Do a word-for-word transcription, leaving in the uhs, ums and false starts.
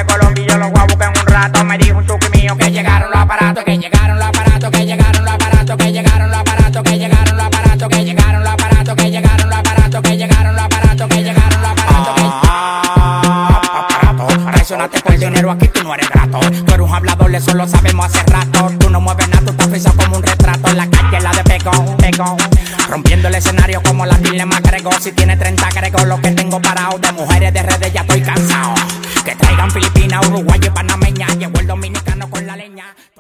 de Colombia y yo los voy a buscar en un rato. Me dijo un chuki mío que llegaron los aparatos, que llegaron los aparatos, que llegaron los aparatos, que llegaron los aparatos, que llegaron los aparatos, que llegaron los aparatos, que llegaron los aparatos, que llegaron los aparatos, que llegaron los aparatos, que aparatos. Presionaste por dinero, aquí tú no eres grato. Tú eres un hablador, eso lo sabemos hace rato. Tú no mueves nada, tú estás frisado como un retrato. En la calle la de pegón, pegón. Rompiendo el escenario como la dilema agregó. Si tiene treinta agregó lo que tengo parado. De mujeres de redes ya estoy cansado. Que traigan Filipinas, Uruguay y Panameña. Llegó el dominicano con la leña.